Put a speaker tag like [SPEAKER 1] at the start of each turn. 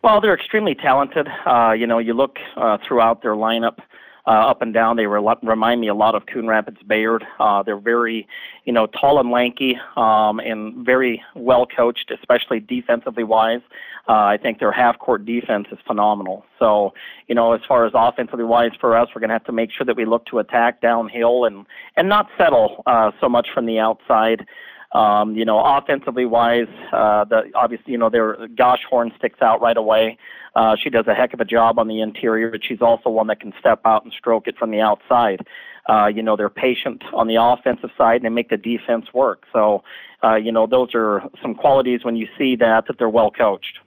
[SPEAKER 1] Well, they're extremely talented. You look throughout their lineup up and down. They remind me a lot of Coon Rapids Bayard. They're very, tall and lanky and very well coached, especially defensively wise. I think their half-court defense is phenomenal. So, as far as offensively wise for us, we're going to have to make sure that we look to attack downhill and not settle so much from the outside. Offensively wise, their Gosh Horn sticks out right away. She does a heck of a job on the interior, but she's also one that can step out and stroke it from the outside. They're patient on the offensive side and they make the defense work. So, those are some qualities when you see that they're well coached.